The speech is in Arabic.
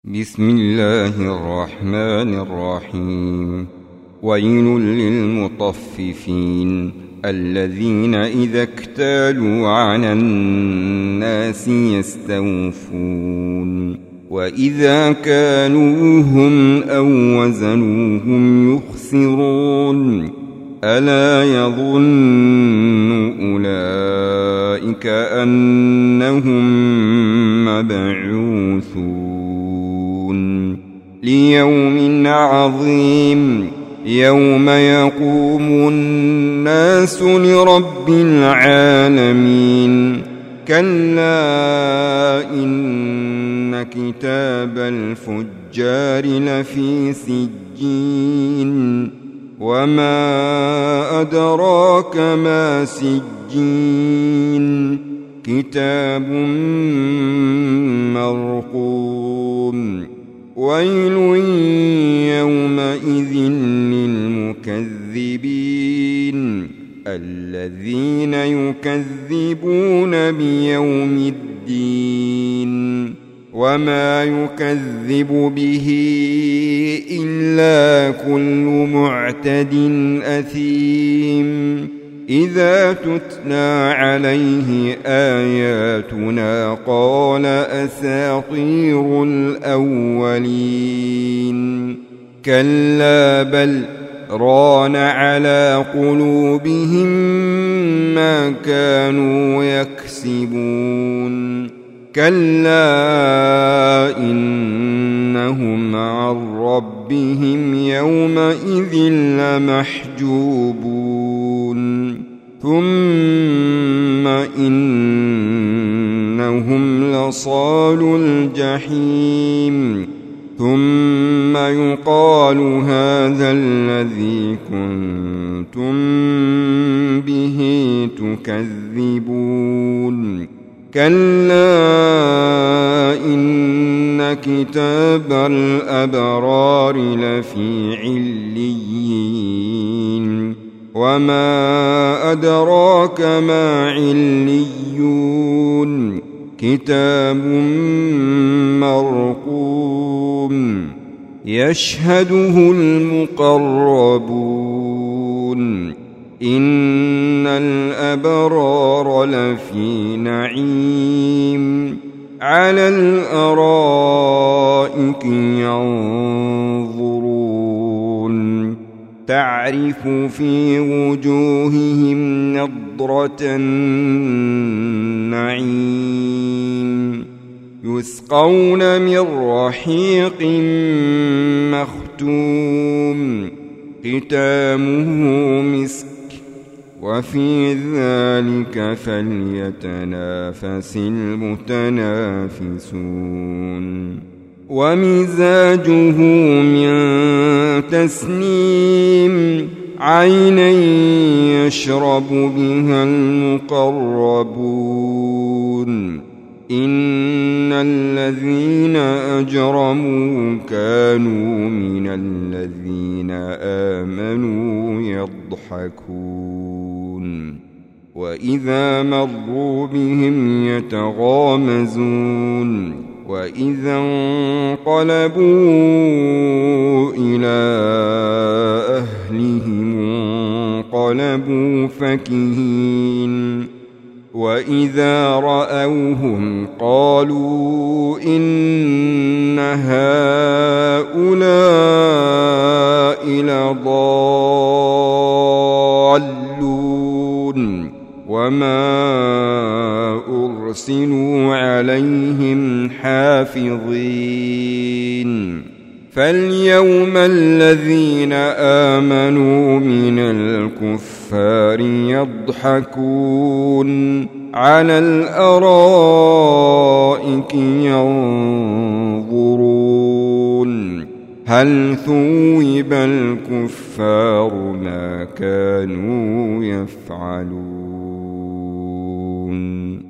بسم الله الرحمن الرحيم. ويل للمطففين الذين إذا اكتالوا على الناس يستوفون وإذا كالوهم أو وزنوهم يخسرون ألا يظن أولئك أنهم مبعوثون ليوم عظيم يوم يقوم الناس لرب العالمين. كلا إن كتاب الفجار لفي سجين وما أدراك ما سجين كتاب مرقوم. ويل يومئذ للمكذبين الذين يكذبون بيوم الدين وما يكذب به إلا كل معتد أثيم إذا تتلى عليه آياتنا قال أساطير الأولين. كلا بل ران على قلوبهم ما كانوا يكسبون. كلا إنهم عن ربهم يومئذ لمحجوبون ثم إنهم لصالو الجحيم ثم يقال هذا الذي كنتم به تكذبون. كلا إن كتاب الأبرار لفي عليين وما أدراك ما عليون كتاب مرقوم يشهده المقربون. إن الأبرار لفي نعيم على الأرائك ينظرون تعرف في وجوههم نضرة النعيم يسقون من رحيق مختوم ختامه مسك وفي ذلك فليتنافس المتنافسون. ومزاجه من تسنيم عينا يشرب بها المقربون. إن الذين أجرموا كانوا من الذين آمنوا يضحكون وإذا مروا بهم يتغامزون وإذا انقلبوا إلى أهلهم انقلبوا فكهين وإذا رأوهم قالوا إن هؤلاء لضالون وما أرسلوا عليهم حافظين. فاليوم الذين آمنوا من الكفار يضحكون على الأرائك ينظرون هل ثوب الكفار ما كانوا يفعلون.